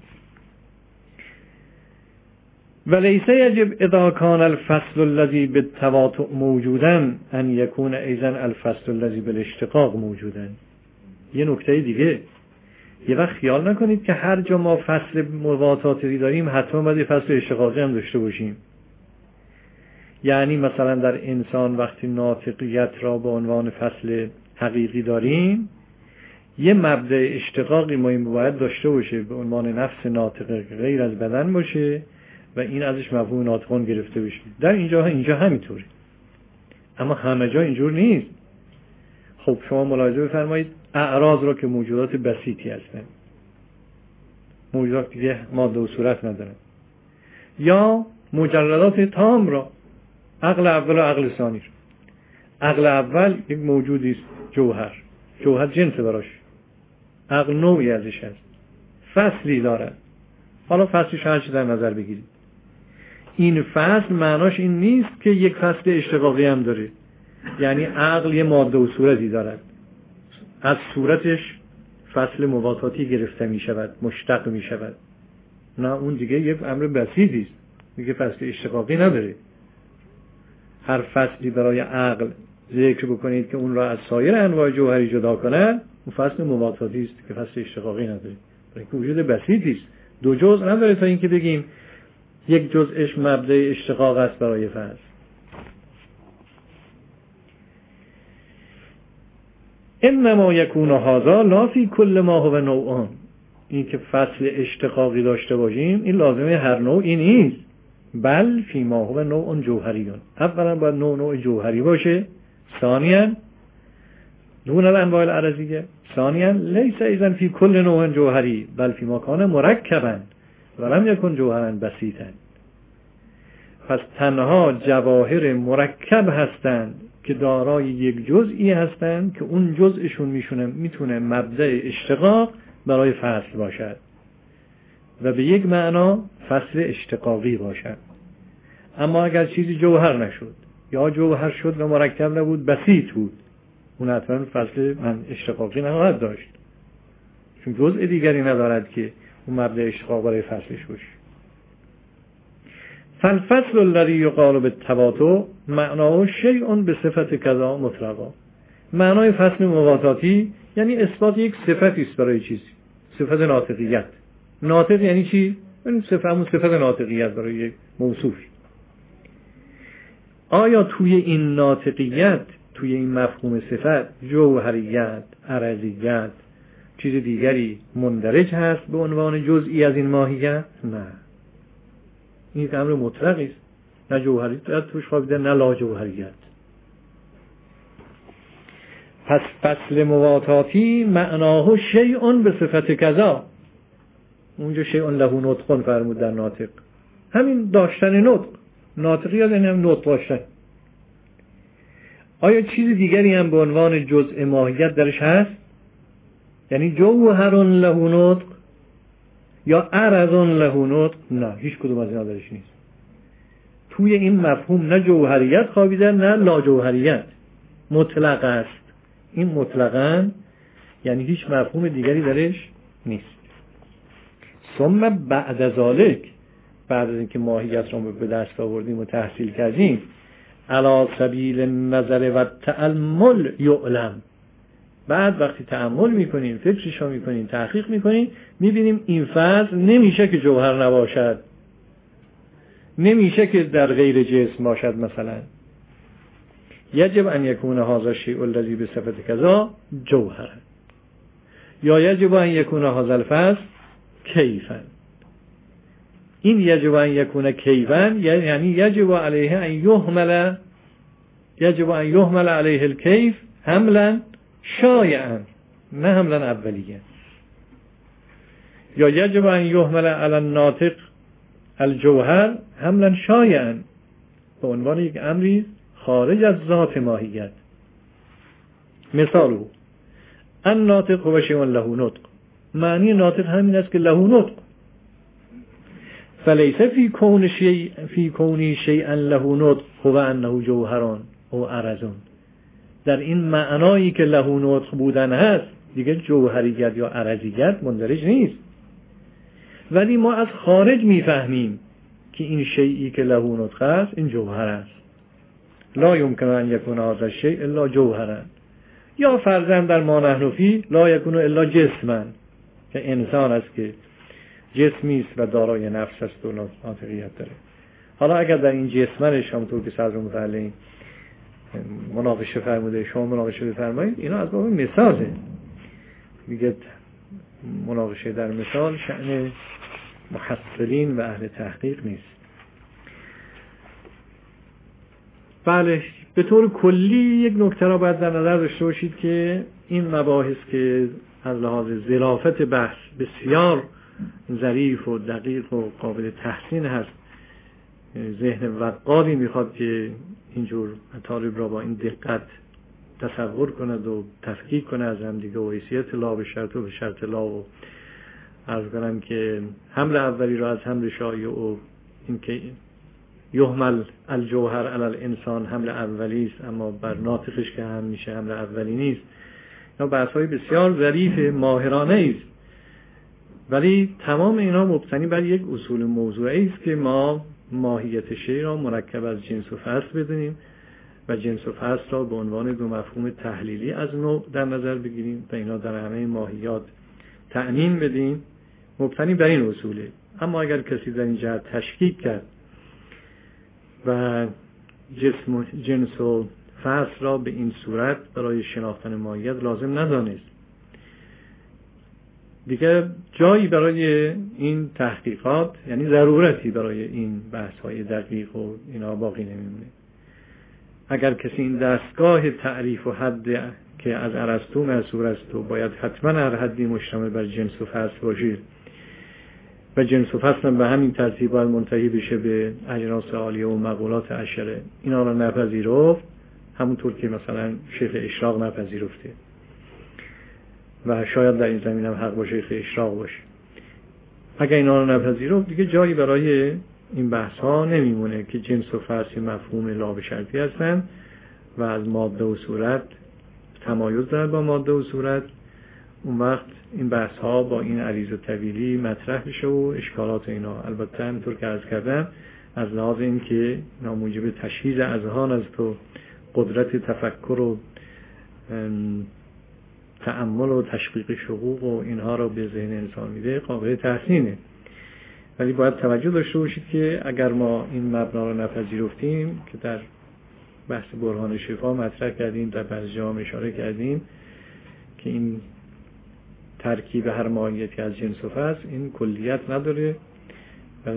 ولیس یجب اذا کان الفصل الذی بالتواتر موجودا ان یکون ایضا الفصل الذی بالاشتقاق موجودا. یه نکته دیگه، یه وقت خیال نکنید که هر جا ما فصل مواطاتی داریم حتما باید فصل اشتقاقی هم داشته باشیم. یعنی مثلا در انسان وقتی ناطقیت را به عنوان فصل حقیقی داریم، یه مبدأ اشتقاقی ما این باید داشته باشه به عنوان نفس ناطق غیر از بدن باشه و این ازش مفهوم ناطقون گرفته بشه. در اینجا همینطوره، اما همه جا اینجور نیست. خب شما ملاحظه بفرمایید اعراض را که موجودات بسیطی هستن، موجودات دیگه ماده و صورت ندارن، یا مجردات تام را، عقل اول و عقل ثانی. عقل اول یک موجودی است، جوهر جنس براش، عقل نوعی ازش هست، فصلی داره. حالا فصلش هر چی در نظر بگیرید، این فصل معناش این نیست که یک فصل اشتقاقی هم داره. یعنی عقل یه ماده و صورتی دارد، از صورتش فصل مواطاتی گرفته می شود، مشتق می شود. نه، اون دیگه یک امر بسیطی است، دیگه فصل اشتقاقی نداره. هر فصلی برای عقل ذکر بکنید که اون را از سایر انواع جوهری جدا کنند، اون فصل مواطاتی است که فصل اشتقاقی نداره، برای که وجود بسیطی است، دو جزء نداره تا اینکه بگیم یک جزءش مبدأ اشتقاق است برای فصل. انما یکون هذا لا فی کل ما هو نوعان. این که فصل اشتقاقی داشته باشیم این لازمه هر نوعی نیست، بل فی ما هو نوع جوهریون. اولا باید نوع جوهری باشه، ثانیا دون الانواع العرضیه، ثانیا لیس ایضا فی کل نوع جوهری بل فی ما کان مرکبا ولم یکن جوهرا بسیطا. پس تنها جواهر مرکب هستند که دارای یک جزئی هستند که اون جزءشون میتونه مبدأ اشتقاق برای فصل باشد و به یک معنا فصل اشتقاقی باشد. اما اگر چیزی جوهر نشد یا جوهر شد و مرکب نبود، بسیط بود، اون حتما فصل اشتقاقی نخواهد داشت، چون جزء دیگری ندارد که اون مبدأ اشتقاق برای فصلش باشه. فالفصل الذی یقال بالتواتر معناه شیء به صفت کذا مطلقا. معنای فصل مواطاتی یعنی اثبات یک صفتی است برای چیزی، صفت ناطقیت. ناطق یعنی چی؟ یعنی صفت ناطقیت برای یک موصوف. آیا توی این ناطقیت، توی این مفهوم صفت، جوهریت، عرضیت، چیز دیگری مندرج هست به عنوان جزئی از این ماهیت؟ نه، این امر مطلقی است، نه جوهریت توش خوابیده نه لا جوهریت. پس فصل مواطاتی معناه شیء به صفت کذا. اونجا شیء له نطق فرمود در ناطق، همین داشتن نطق. ناطقیت یعنی هم نطق داشتن. آیا چیز دیگری هم به عنوان جزء ماهیت درش هست؟ یعنی جوهر له نطق یا عرض له نطق؟ نه، هیچ کدوم از اینا درش نیست. توی این مفهوم نه جوهریت خوابیده نه لا جوهریت، مطلق است. این مطلقاً یعنی هیچ مفهوم دیگری درش نیست. ثم بعد ذالک، بعد از اینکه ماهیت را به دست آوردیم و تحصیل کردیم، علی سبیل النظر و تأمل یعلم. بعد وقتی تأمل میکنیم، فکرش رو میکنیم، تحقیق میکنیم، میبینیم این فصل نمیشه که جوهر نباشد، نمیشه که در غیر جسم باشد. مثلا یجب ان یکون هذا الشیء الذی بصفت کذا جوهر، یا یجب ان یکون هذا الفصل کیفا. این یجب ان یکون کیفا یعنی یجب علیه ان یحمل، یجب ان یحمل علیه الکیف حملا شایعا، نه حملا اولیه. یا یجب ان یحمل علی الناطق الجوهر حملا شایعا، به عنوان یک امری خارج از ذات ماهیت. مثاله الناطق هو شیء له نطق. معنی ناطق همین است که له نطق. فلیس فی کونی شیئا له نطق هو انه جوهران او عرضون. در این معنایی که له نطق بودن هست دیگه جوهریت یا عرضیت مندرج نیست، ولی ما از خارج میفهمیم که این شیئی که له نطق است این جوهر است. لا یمکن ان یکون هذا الشیء الا جوهرا، یا فرضاً در ما نحن فیه لا یکون الا جسما، که انسان است که جسمی است و دارای نفس است و ناطقیت داره. حالا اگر در این جسمش همونطور که صدر متعلم مناقشه فرموده شما مناقشه بفرمایید، اینا از باب مثاله دیگه. مناقشه در مثال شأن محصلین و اهل تحقیق نیست. بله، به طور کلی یک نکته را باید در نظر داشته باشید که این مباحث که از لحاظ ظرافت بحث بسیار ظریف و دقیق و قابل تحسین هست، ذهن وقادی میخواد که اینجور مطالب را با این دقت تصور کند و تفکیک کنه از هم دیگه و حیثیت لا به شرط و به شرط لا، و عرض کنم که حمل اولی را از حمل شایع و اینکه یحمل الجوهر علی الانسان حمل اولی است اما بر ناطقش که هم میشه حمل اولی نیست. اینا بحث‌های بسیار ظریف ماهرانه است، ولی تمام اینا مبتنی بر یک اصول موضوعی است که ما ماهیت شیء را مرکب از جنس و فصل بدونیم و جنس و فصل را به عنوان دو مفهوم تحلیلی از نوع در نظر بگیریم و اینا در همه ماهیات تعمیم بدیم. مبتنی بر این اصوله. اما اگر کسی در این جهت تشکیک کرد و جسم و جنس و فصل را به این صورت برای شناختن ماهیت لازم ندانست، دیگه جایی برای این تحقیقات، یعنی ضرورتی برای این بحث‌های دقیق و اینا باقی نمیمونه. اگر کسی این دستگاه تعریف و حد که از ارسطو منصور است و باید حتما هر حدی مشتمل بر جنس و فصل باشه و جنس و فصل به همین ترتیب باید منتهی بشه به اجناس عالیه و مقولات عشره، اینا را نپذیرفت، همونطور که مثلا شیخ اشراق نپذیرفته و شاید در این زمین هم حق با شیخ اشراق باشه. اگر اینا را نپذیرفت دیگه جایی برای این بحث ها نمیمونه که جنس و فصل مفهوم لا به شرطی هستن و از ماده و صورت تمایز دارد با ماده و صورت. اون وقت این بحث ها با این عریض و طویلی مطرح بشه و اشکالات اینا، البته همینطور که عرض کردم از لحاظ این که ناموجب تشخیص اذهان است و قدرت تفکر و تأمل و تشویق شقوق و اینها را به ذهن انسان میده قابل تحسینه. ولی باید توجه داشته باشید که اگر ما این مبنا را نپذیرفتیم که در بحث برهان شفا مطرح کردیم، در بعضی جاها اشاره کردیم که این ترکیب هر ماهیتی از جنس و فصل این کلیت نداره و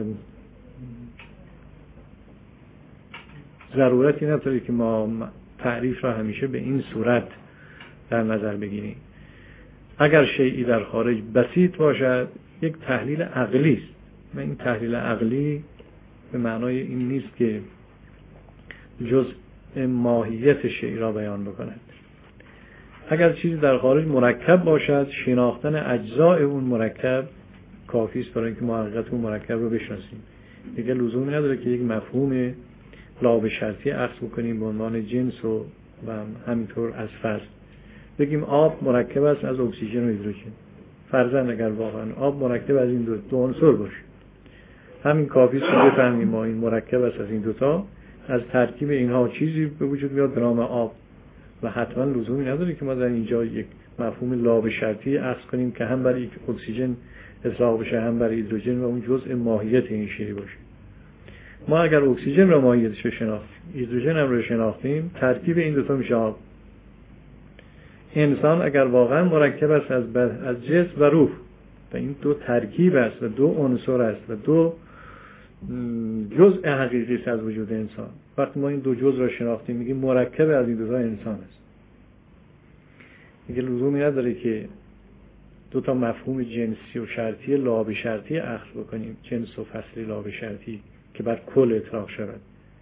ضرورتی نداره که ما تعریف را همیشه به این صورت در نظر بگیریم. اگر شیئی در خارج بسیط باشد یک تحلیل عقلی است و این تحلیل عقلی به معنای این نیست که جزء ماهیت شیء را بیان بکند. اگر چیزی در خارج مرکب باشد شناختن اجزای اون مرکب کافی است برای اینکه ما حقیقت اون مرکب رو بشناسیم. دیگه لزومی نداره که یک مفهوم لا به شرطی اخذ بکنیم به عنوان جنس و همینطور از فصل بگیم آب مرکب است از اکسیژن و هیدروژن. فرضاً اگر واقعا آب مرکب از این دو عنصر باشه همین کافی است که بفهمیم ما این مرکب است از این دوتا، از ترکیب اینها چیزی به وجود میاد به نام آب و حتما لزومی نداره که ما در اینجا یک مفهوم لا به شرطی اخذ کنیم که هم برای اکسیژن اطلاق بشه هم برای هیدروژن و اون جزء ماهیت این شیء باشه. ما اگر اکسیژن را ماهیتش رو شناختیم، هیدروژن هم رو شناختیم، ترکیب این دوتا میشه آب. انسان اگر واقعا مرکب است از جسم و روح و این دو ترکیب است و دو عنصر است و دو جزء حقیقی است از وجود انسان، وقتی ما این دو جزء را شناختیم میگیم مرکب از این دو تا انسان است. دیگه لزومی نداره که دو تا مفهوم جنسی و شرطی لا به شرطی اخذ بکنیم، جنس و فصلی لا به شرطی که بر کل اطلاق شود.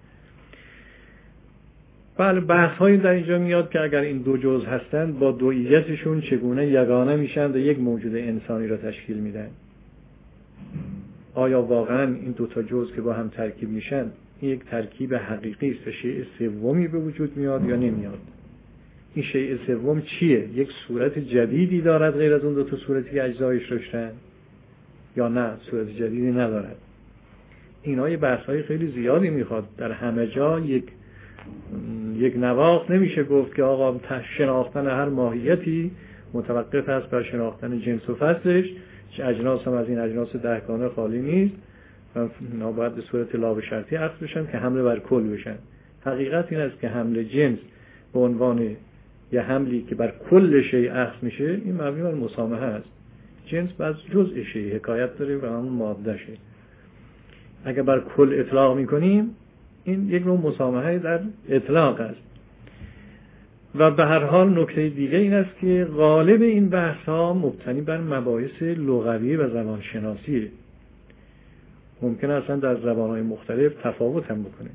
بله، بحث هایی در اینجا میاد که اگر این دو جزء هستند با دوئیتشون چگونه یگانه میشن و یک موجود انسانی را تشکیل میدن. آیا واقعا این دوتا جزء که با هم ترکیب میشن این یک ترکیب حقیقی است و شیء سومی به وجود میاد یا نمیاد؟ این شیء سوم چیه؟ یک صورت جدیدی دارد غیر از اون دوتا صورتی که اجزایش داشتن یا نه صورت جدیدی ندارد؟ اینا یه بحث‌های خیلی زیادی میخواد. در همه جا یک نواخت نمیشه گفت که آقا شناختن هر ماهیتی متوقف است بر شناختن جنس و فصلش، چه اجناس هم از این اجناس دهگانه خالی نیست و اینا باید به صورت لا به شرطی عقد بشن که حمله بر کل بشن. حقیقت این است که حمل جنس به عنوان یه حملی که بر کل شیء عقد میشه این مبنی بر مسامحه است. جنس بعض جزء شیء حکایت داره و همون ماده شه. اگر بر کل اطلاق میکنیم این یک نوع مسامحه در اطلاق است. و به هر حال نکته دیگه این است که غالب این بحث ها مبتنی بر مباحث لغوی و زبانشناسیه. ممکن است اصلا در زبانهای مختلف تفاوت هم بکنه.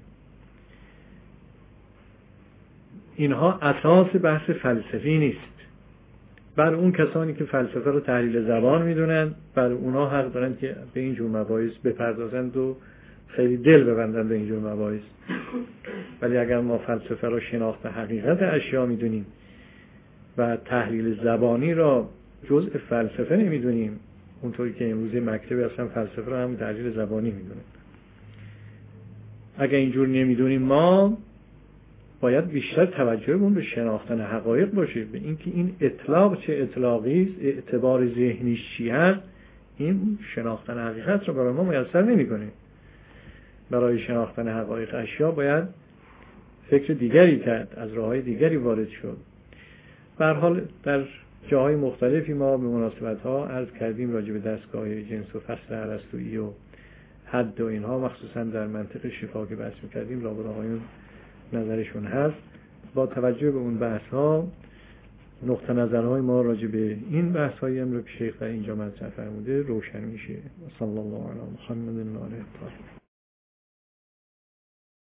اینها اساس بحث فلسفی نیست. بر اون کسانی که فلسفه رو تحلیل زبان میدونن بر اونا حق دارن که به این جور مباحث بپردازند و خیلی دل ببندن به این جور مباحث. ولی اگر ما فلسفه را شناخت حقیقت اشیا میدونیم و تحلیل زبانی را جزء فلسفه نمیدونیم، اونطوری که امروز مکتب اصلا فلسفه را هم تحلیل زبانی میدونه، اگر اینجور نمیدونیم ما باید بیشتر توجهمون به شناختن حقایق باشه، به اینکه این اطلاق چه اطلاقی است، اعتبار ذهنیش چی هست. این شناختن حقیقت را برای ما میسر نمیکنه. برای شناختن حقایق اشیا باید فکر دیگری کرد، از راههای دیگری وارد شد. به هر حال در جاهای مختلفی ما به مناسبت‌ها عرض کردیم راجع به دستگاه جنس و فصل ارسطویی و حد و اینها، مخصوصا در منطق شفا که بحث می‌کردیم لابد آقایون نظرشون هست. با توجه به اون بحث‌ها نقطه نظرهای ما راجع به این بحث‌هایی هم رو که شیخ در اینجا مطرح فرموده روشن میشه. صلی الله علی محمد و آله الطاهرین.